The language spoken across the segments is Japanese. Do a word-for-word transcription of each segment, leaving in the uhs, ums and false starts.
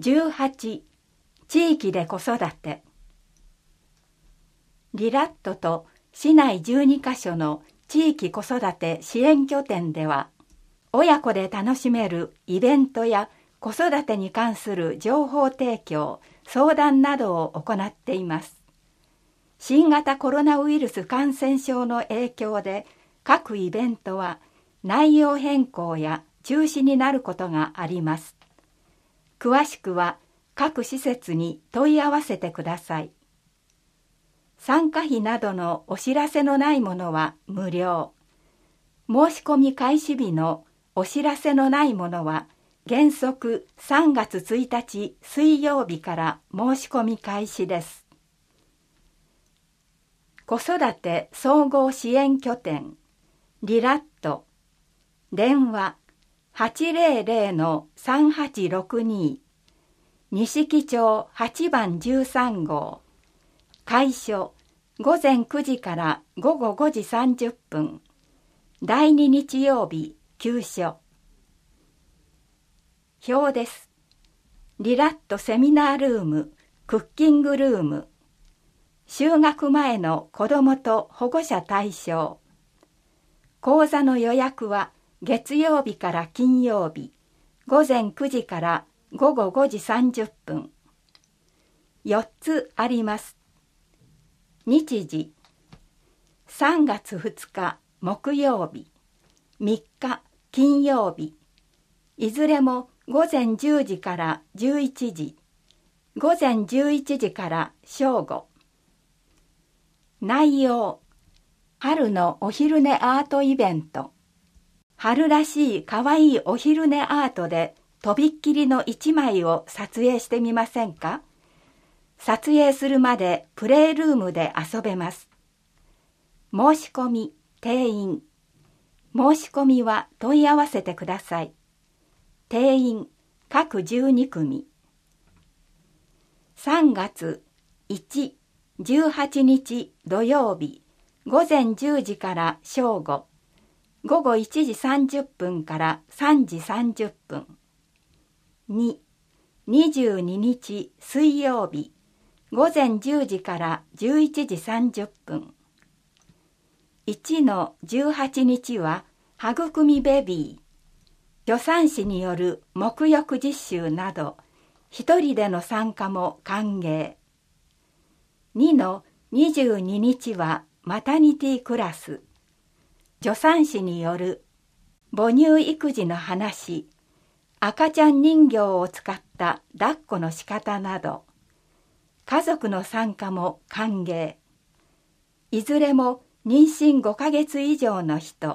じゅうはち、地域で子育て。リラットと市内じゅうにカ所の地域子育て支援拠点では、親子で楽しめるイベントや子育てに関する情報提供、相談などを行っています。新型コロナウイルス感染症の影響で、各イベントは内容変更や中止になることがあります。詳しくは各施設に問い合わせてください。参加費などのお知らせのないものは無料。申し込み開始日のお知らせのないものは原則さんがつついたち水曜日から申し込み開始です。子育て総合支援拠点リラット電話 はちぜろぜろのさんはちろくに 錦町はちばんじゅうさんごう開所ごぜんくじからごごごじさんじゅっぷんだいに日曜日休所表です。リラットセミナールームクッキングルーム就学前の子どもと保護者対象講座の予約は月曜日から金曜日ごぜんくじからごごごじさんじゅっぷんよっつあります。日時さんがつふつか木曜日みっか金曜日いずれもごぜんじゅうじからじゅういちじごぜんじゅういちじから正午内容春のお昼寝アートイベント春らしいかわいいお昼寝アートでとびっきりの一枚を撮影してみませんか？撮影するまでプレイルームで遊べます。申し込み、定員。申し込みは問い合わせてください。定員、各じゅうにくみ。さんがついち、じゅうはちにち土曜日、ごぜんじゅうじから正午、ごごいちじさんじゅっぷんからさんじさんじゅっぷん。に、にじゅうににち水曜日、ごぜんじゅうじからじゅういちじさんじゅっぷん。いちのじゅうはちにちは、はぐくみベビー、助産師による沐浴実習など、一人での参加も歓迎。にのにじゅうににちは、マタニティクラス、助産師による母乳育児の話、赤ちゃん人形を使った抱っこの仕方など、家族の参加も歓迎。いずれも妊娠ごかげつ以上の人。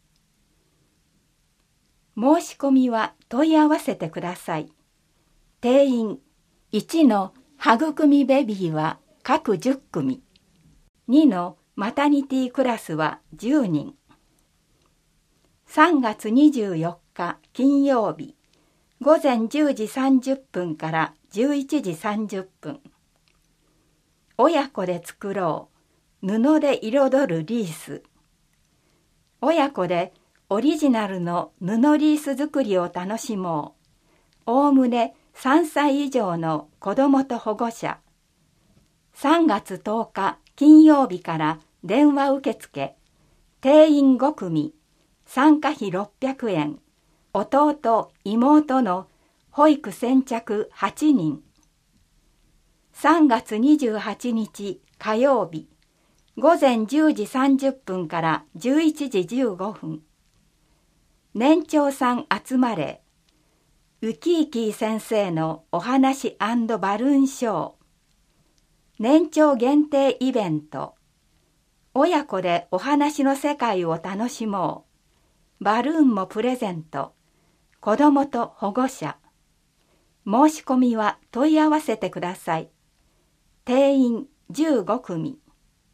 申し込みは問い合わせてください。定員いちのはぐくみベビーは各じゅっくみ。にのマタニティクラスはじゅうにん。さんがつにじゅうよっか金曜日、ごぜんじゅうじさんじゅっぷんからじゅういちじさんじゅっぷん。親子で作ろう、布で彩るリース。親子でオリジナルの布リース作りを楽しもう。おおむねさんさい以上の子どもと保護者。さんがつとおか金曜日から電話受付。定員ごくみ。参加費ろっぴゃくえん。弟、妹の保育先着はちにん。さんがつにじゅうはちにち火曜日、ごぜんじゅうじさんじゅっぷんからじゅういちじじゅうごふん。年長さん集まれ。ウキーキー先生のお話&バルーンショー。年長限定イベント。親子でお話の世界を楽しもう。バルーンもプレゼント。子どもと保護者。申し込みは問い合わせてください。定員じゅうごくみ。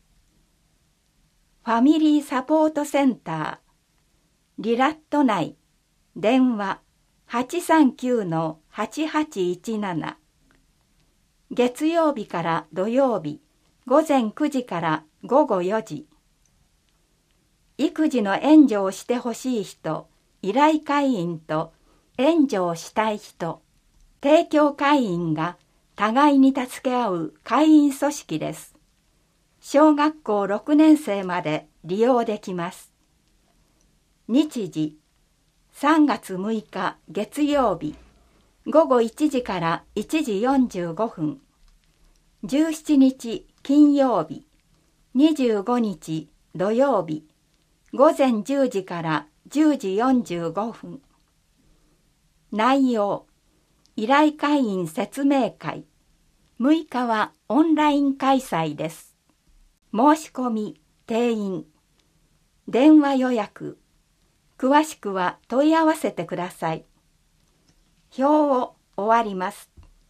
ファミリーサポートセンター。リラット内。電話 はちさんきゅうのはちはちいちなな。月曜日から土曜日、ごぜんくじからごごよじ。育児の援助をしてほしい人、依頼会員と援助をしたい人。 帝教会員が互いに助け合う会員組織です。小学校ろくねん生まで利用できます。日時、さんがつむいか月曜日、ごごいちじからいちじよんじゅうごふん。じゅうしちにち金曜日、にじゅうごにち土曜日、ごぜんじゅうじからじゅうじよんじゅうごふん。内容、依頼会員説明会。むいかはオンライン開催です。申し込み、定員、電話予約。詳しくは問い合わせてください。表を終わります。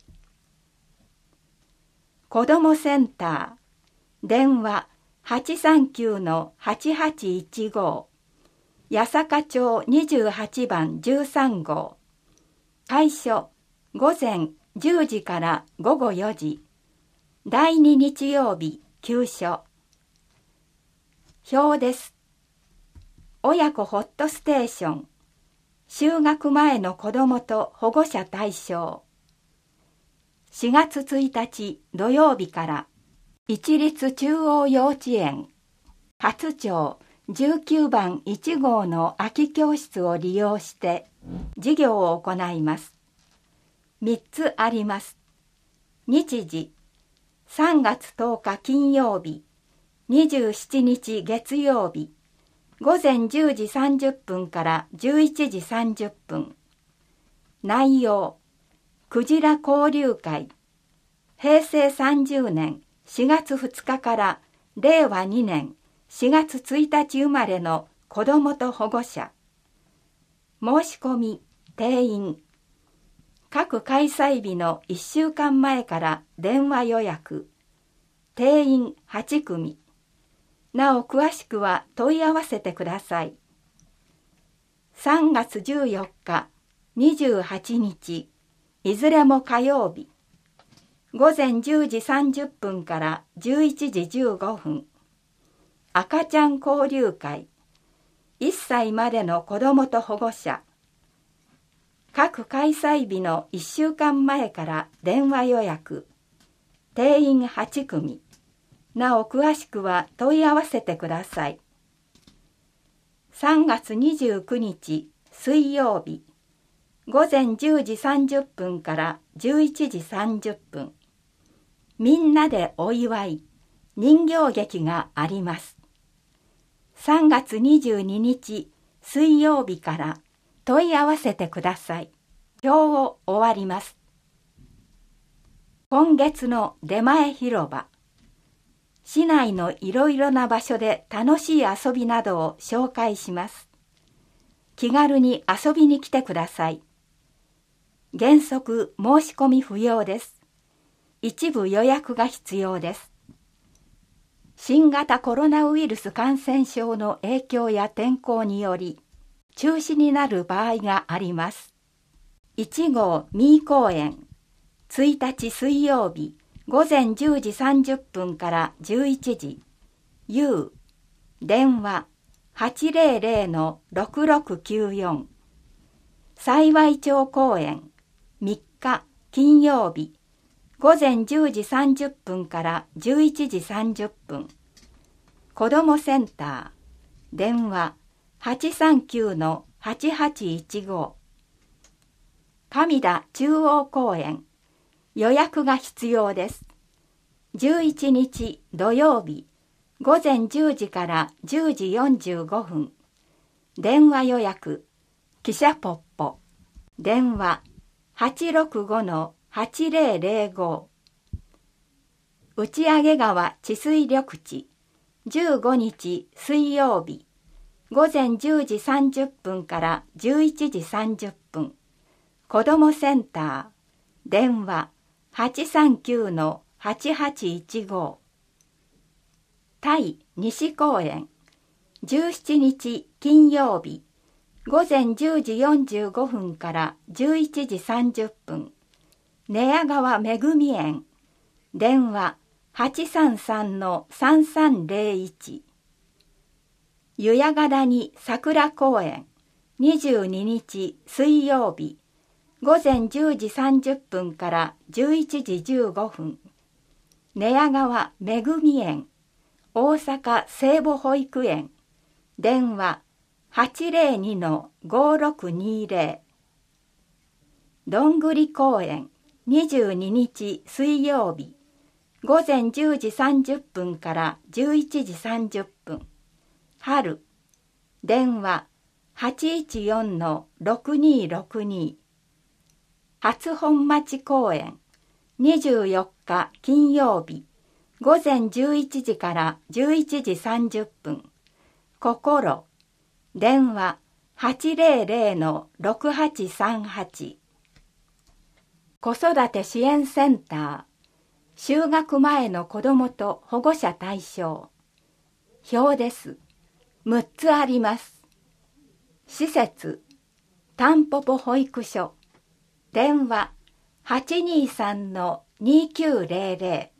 子どもセンター、電話 はちさんきゅうのはちはちいちご、八坂町にじゅうはちばんじゅうさんごう。開所、午前じゅうじからごごよじ。だいに日曜日、休所。表です。親子ホットステーション。就学前の子どもと保護者対象。しがつついたち土曜日から一律中央幼稚園初町じゅうきゅうばんいちごうの空き教室を利用して授業を行います。みっつあります。日時、さんがつとおか金曜日、にじゅうしちにち月曜日、ごぜんじゅうじさんじゅっぷんからじゅういちじさんじゅっぷん。内容、クジラ交流会。へいせいさんじゅうねんしがつふつかかられいわにねんしがつついたち生まれの子どもと保護者。申し込み、定員。各開催日のいっしゅうかんまえから電話予約。定員はちくみ。なお詳しくは問い合わせてください。さんがつじゅうよっか、にじゅうはちにち、いずれも火曜日。ごぜんじゅうじさんじゅっぷんからじゅういちじじゅうごふん。赤ちゃん交流会。いっさいまでの子どもと保護者。各開催日のいっしゅうかんまえから電話予約。定員はちくみ。なお詳しくは問い合わせてください。さんがつにじゅうくにち水曜日。ごぜんじゅうじさんじゅっぷんからじゅういちじさんじゅっぷん。みんなでお祝い、人形劇があります。さんがつにじゅうににち水曜日から問い合わせてください。表を終わります。今月の出前広場。市内のいろいろな場所で楽しい遊びなどを紹介します。気軽に遊びに来てください。原則申し込み不要です。一部予約が必要です。新型コロナウイルス感染症の影響や天候により中止になる場合があります。いちごう三井公園、ついたち水曜日、ごぜんじゅうじさんじゅっぷんからじゅういちじ、U、電話 はちぜろぜろのろくろくきゅうよん、幸町公園、みっか金曜日、ごぜんじゅうじさんじゅっぷんからじゅういちじさんじゅっぷん、子どもセンター、電話 はちさんきゅうのはちはちいちご、上田中央公園、予約が必要です。じゅういちにち土曜日、ごぜんじゅうじからじゅうじよんじゅうごふん。電話予約、汽車ポッポ。電話 はちろくごのはちぜろぜろご。打上川治水緑地、じゅうごにち水曜日、ごぜんじゅうじさんじゅっぷんからじゅういちじさんじゅっぷん。子どもセンター、電話 はちさんきゅうのはちはちいちご。対西公園、じゅうしちにち金曜日、ごぜんじゅうじよんじゅうごふんからじゅういちじさんじゅっぷん。寝屋川めぐみ園、電話 はちさんさんのさんさんぜろいち。湯屋ヶ谷桜公園、にじゅうににち水曜日、 午前じゅうじさんじゅっぷんからじゅういちじじゅうごふん、寝屋川めぐみ園、大阪聖母保育園、電話 はちぜろにのごろくにぜろ。どんぐり公園にじゅうににち水曜日、午前じゅうじさんじゅっぷんからじゅういちじさんじゅっぷん、春、電話 はちいちよんのろくにろくに。初本町公園にじゅうよっか金曜日、午前じゅういちじからじゅういちじさんじゅっぷん、心、電話 はちぜろぜろのろくはちさんはち。子育て支援センター、就学前の子どもと保護者対象。表です。むっつあります。施設、たんぽぽ保育所。電話 はちにさんのにきゅうぜろぜ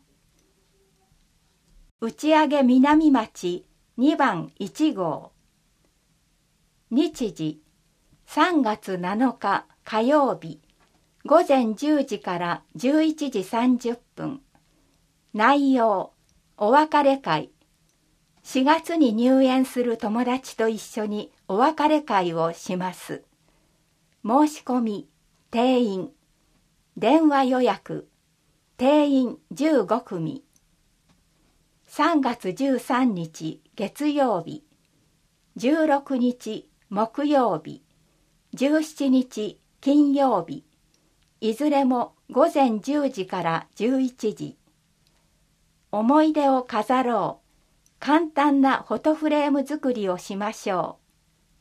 ろ。打上南町にばんいちごう。日時、さんがつなのか火曜日、午前じゅうじからじゅういちじさんじゅっぷん。内容、お別れ会。しがつに入園する友達と一緒にお別れ会をします。申し込み、定員。電話予約。定員じゅうごくみ。さんがつじゅうさんにち月曜日。じゅうろくにち木曜日。じゅうしちにち金曜日。いずれも午前じゅうじからじゅういちじ。思い出を飾ろう。簡単なフォトフレーム作りをしましょう。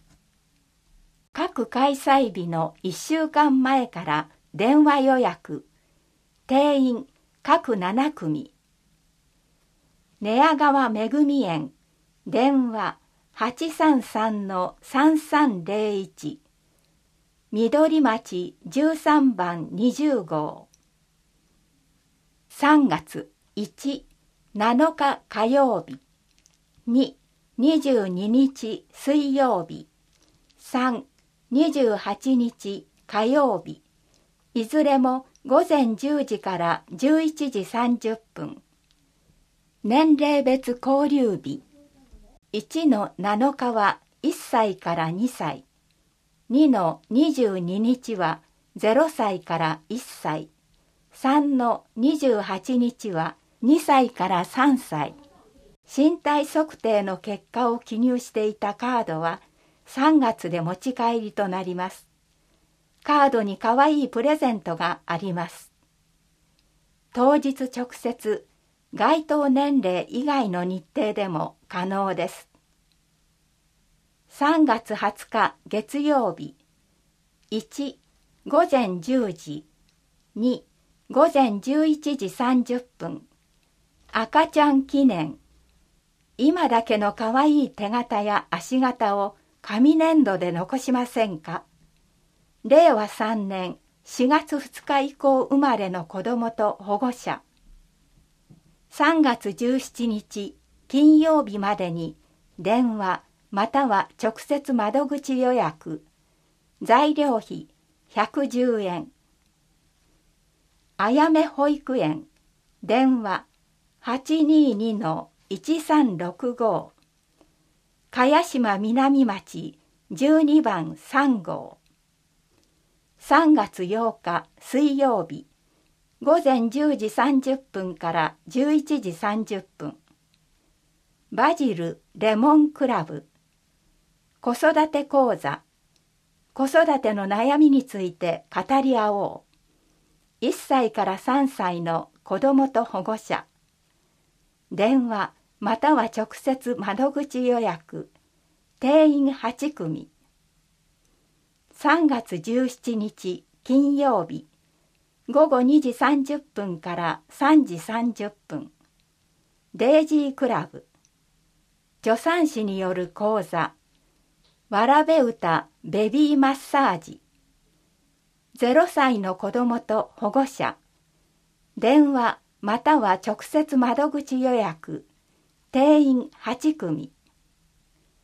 各開催日のいっしゅうかんまえから電話予約。定員各ななくみ。寝屋川めぐみ園。電話 はちさんさんのさんさんぜろいち。緑町じゅうさんばんにじゅうごう。さんがついち、なのか火曜日。に、にじゅうににち水曜日。さん、にじゅうはちにち火曜日。いずれも午前じゅうじからじゅういちじさんじゅっぷん。年齢別交流日。いちのなのかはいっさいからにさい。にのにじゅうににちはぜろさいからいっさい。さんのにじゅうはちにちはにさいからさんさい。身体測定の結果を記入していたカードはさんがつで持ち帰りとなります。カードにかわいいプレゼントがあります。当日直接、該当年齢以外の日程でも可能です。さんがつはつか月曜日。いち、午前じゅうじ。に、午前じゅういちじさんじゅっぷん。赤ちゃん記念。今だけのかわいい手形や足形を紙粘土で残しませんか？れいわさんねんしがつふつか以降生まれの子どもと保護者。さんがつじゅうしちにち金曜日までに電話または直接窓口予約。材料費ひゃくじゅうえん。あやめ保育園。電話 はちににのいちさんろくご。茅島南町じゅうにばんさんごう。さんがつようか水曜日。午前じゅうじさんじゅっぷんからじゅういちじさんじゅっぷん。バジルレモンクラブ。子育て講座。子育ての悩みについて語り合おう。いっさいからさんさいの子どもと保護者。電話または直接窓口予約。定員はちくみ。さんがつじゅうしちにち金曜日。ごごにじさんじゅっぷんからさんじさんじゅっぷん。デイジークラブ。助産師による講座。わらべ歌ベビーマッサージ。ぜろさいの子どもと保護者。電話または直接窓口予約。定員はちくみ。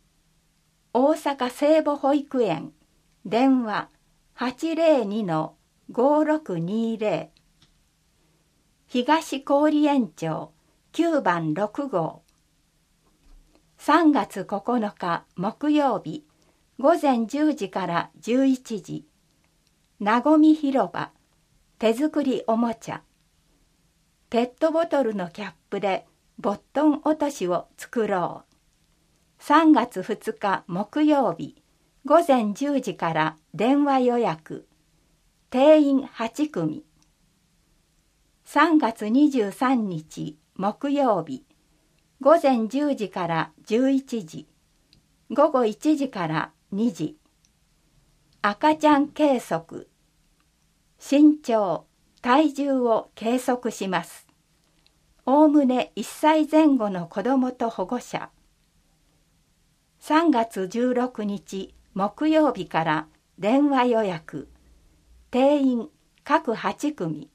大阪聖母保育園。電話 はちぜろにのごろくにゼロ。東郡園町きゅうばんろくごう。さんがつここのか木曜日、ごぜんじゅうじからじゅういちじ、なごみ広場、手作りおもちゃ。ペットボトルのキャップでボットン落としを作ろう。さんがつふつか木曜日、ごぜんじゅうじから電話予約。定員はちくみ。さんがつにじゅうさんにち木曜日、ごぜんじゅうじからじゅういちじ、ごごいちじからにじ。赤ちゃん計測。身長、体重を計測します。おおむねいっさいぜん後の子どもと保護者。さんがつじゅうろくにち木曜日から電話予約。定員各はちくみ。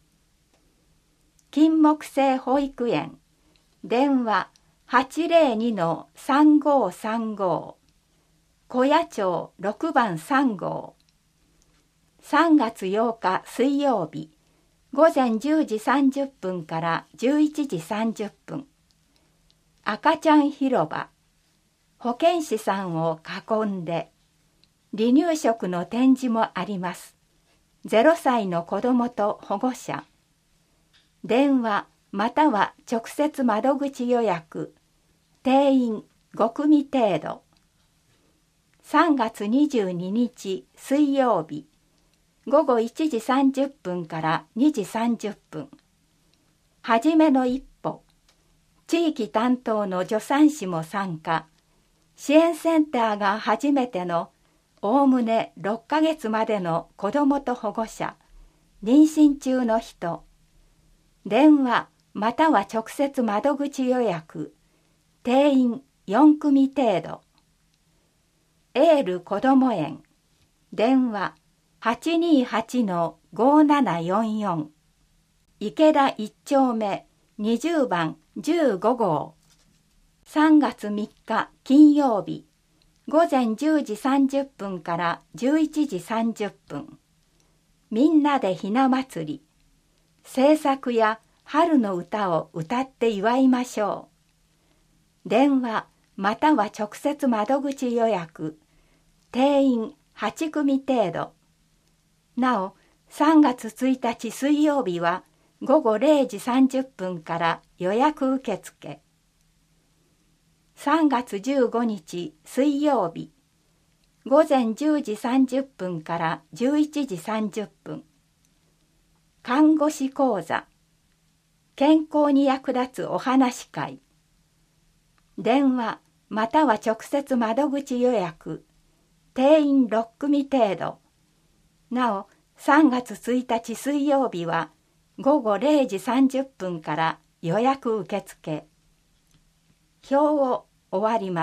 金木犀保育園。電話 はちゼロにのさんごさんご。小谷町ろくばんさんごう。さんがつようか水曜日、ごぜんじゅうじさんじゅっぷんからじゅういちじさんじゅっぷん。赤ちゃん広場。保健師さんを囲んで。離乳食の展示もあります。ゼロさいの子どもと保護者。電話または直接窓口予約。定員ごくみ程度。さんがつにじゅうににち水曜日、ごごいちじさんじゅっぷんからにじさんじゅっぷん。はじめの一歩。地域担当の助産師も参加。支援センターが初めてのおおむねろっかげつまでの子どもと保護者、妊娠中の人。電話または直接窓口予約。定員よんくみ程度。エールこども園。電話 はちにーはちのごななよんよん。池田いっちょうめにじゅうばんじゅうごごう。さんがつみっか金曜日、ごぜんじゅうじさんじゅっぷんからじゅういちじさんじゅっぷん。みんなでひな祭り。制作や春の歌を歌って祝いましょう。電話または直接窓口予約。定員はちくみ程度。なお、さんがつついたち水曜日はごごれいじさんじゅっぷんから予約受付。さんがつじゅうごにち水曜日、ごぜんじゅうじさんじゅっぷんからじゅういちじさんじゅっぷん。看護師講座。健康に役立つお話会。電話または直接窓口予約。定員ろっくみ程度。なお、さんがつついたち水曜日はごごれいじさんじゅっぷんから予約受付。表を終わります。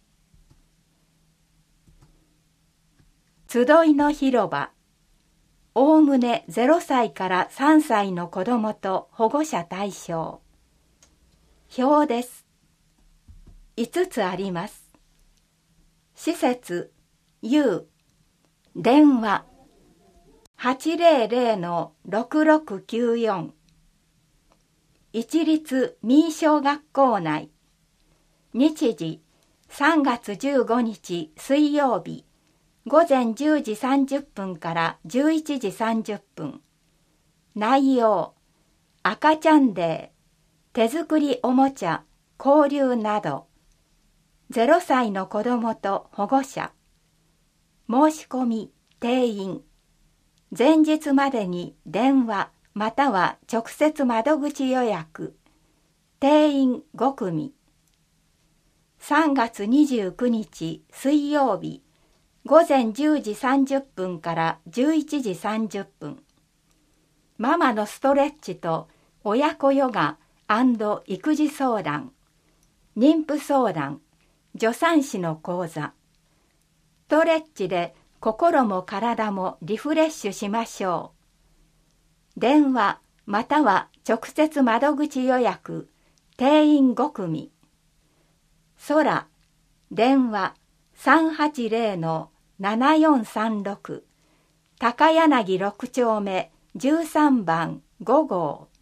集いの広場。おおむねゼロさいからさんさいの子どもと保護者対象。表です。いつつあります。施設 U。 電話 はちゼロゼロのろくろくきゅうよん。一律民小学校内。日時さんがつじゅうごにち水曜日、ごぜんじゅうじさんじゅっぷんからじゅういちじさんじゅっぷん。内容、赤ちゃんデー、手作りおもちゃ、交流など。ゼロさいの子どもと保護者。申し込み、定員。前日までに電話または直接窓口予約。定員ごくみ。さんがつにじゅうくにち水曜日、ごぜんじゅうじさんじゅっぷんからじゅういちじさんじゅっぷん。ママのストレッチと親子ヨガ&育児相談、妊婦相談、助産師の講座。ストレッチで心も体もリフレッシュしましょう。電話または直接窓口予約。定員ごくみ。空、電話さんはちゼロのななよんさんろく。 高柳六丁目じゅうさんばんごごう。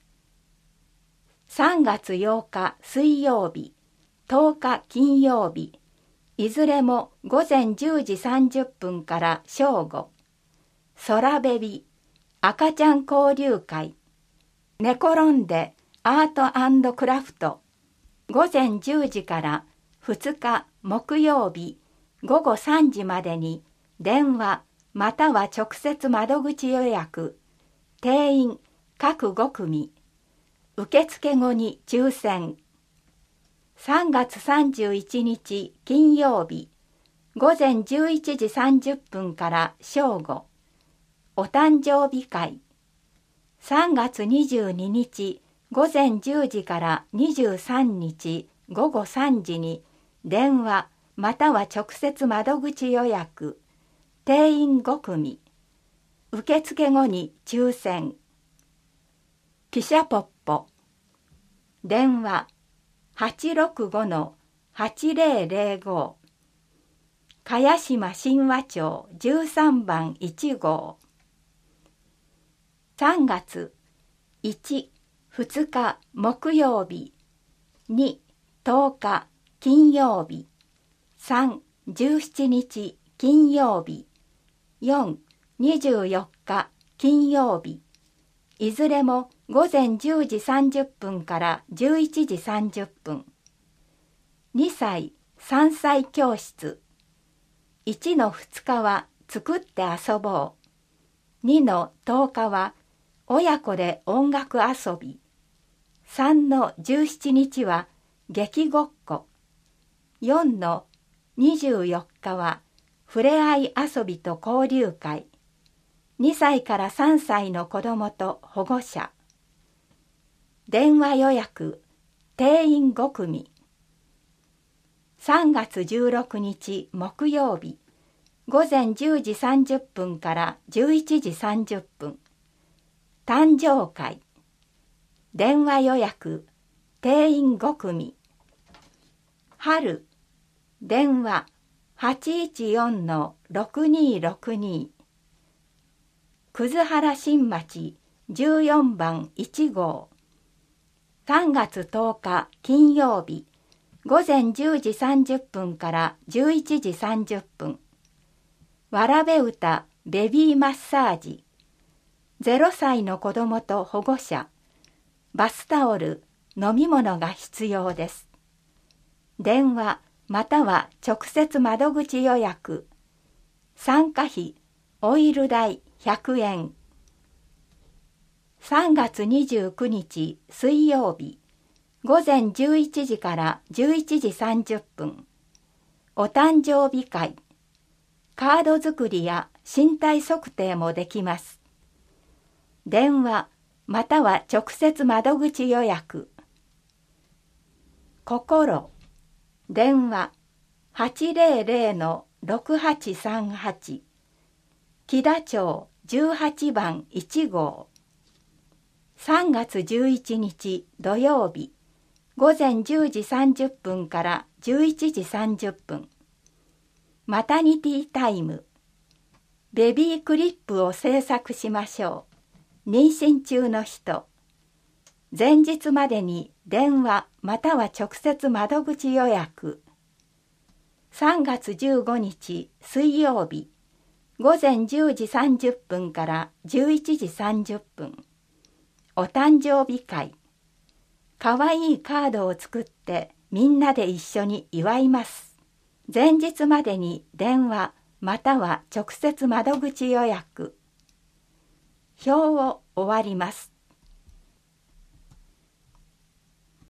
さんがつようか水曜日、とおか金曜日、いずれもごぜんじゅうじさんじゅっぷんから正午。空ベビ赤ちゃん交流会、寝転んでアート&クラフト、ごぜんじゅうじからふつか木曜日ごごさんじまでに電話または直接窓口予約、定員各ごくみ、受付後に抽選。さんがつさんじゅういちにち金曜日、ごぜんじゅういちじさんじゅっぷんから正午、お誕生日会。さんがつにじゅうににちごぜんじゅうじからにじゅうさんにちごごさんじに電話または直接窓口予約、定員ごくみ、受付後に抽選。汽車ポッポ、電話 はちろくごのはちぜろぜろご、茅島神話町じゅうさんばんいちごう。さんがついち、ふつか木曜日、に、とおか金曜日、さん、じゅうしちにち金曜日、よん、にじゅうよっか金曜日、いずれもごぜんじゅうじさんじゅっぷんからじゅういちじさんじゅっぷん。にさい、さんさい教室。いちのふつかは作って遊ぼう。にのとおかは親子で音楽遊び。さんのじゅうしちにちは劇ごっこ。よんのにじゅうよっかはふれあい遊びと交流会。にさいからさんさいの子どもと保護者。電話予約、定員ごくみ。さんがつじゅうろくにち木曜日、ごぜんじゅうじさんじゅっぷんからじゅういちじさんじゅっぷん。誕生会。電話予約、定員ごくみ。春、電話 はちいちよんのろくにーろくに。葛原新町じゅうよんばんいちごう。さんがつとおか金曜日、ごぜんじゅうじさんじゅっぷんからじゅういちじさんじゅっぷん。わらべ歌ベビーマッサージ。ゼロさいの子どもと保護者。バスタオル、飲み物が必要です。電話または直接窓口予約。参加費、オイル代ひゃくえん。さんがつにじゅうくにち水曜日、ごぜんじゅういちじからじゅういちじさんじゅっぷん。お誕生日会。カード作りや身体測定もできます。電話または直接窓口予約。心、電話 はちぜろぜろのろくはちさんはち。木田町じゅうはちばんいちごう。さんがつじゅういちにち土曜日、ごぜんじゅうじさんじゅっぷんからじゅういちじさんじゅっぷん。マタニティタイム。ベビークリップを製作しましょう。妊娠中の人。前日までに電話または直接窓口予約。さんがつじゅうごにち水曜日、ごぜんじゅうじさんじゅっぷんからじゅういちじさんじゅっぷん。お誕生日会。かわいいカードを作ってみんなで一緒に祝います。前日までに電話または直接窓口予約。表を終わります。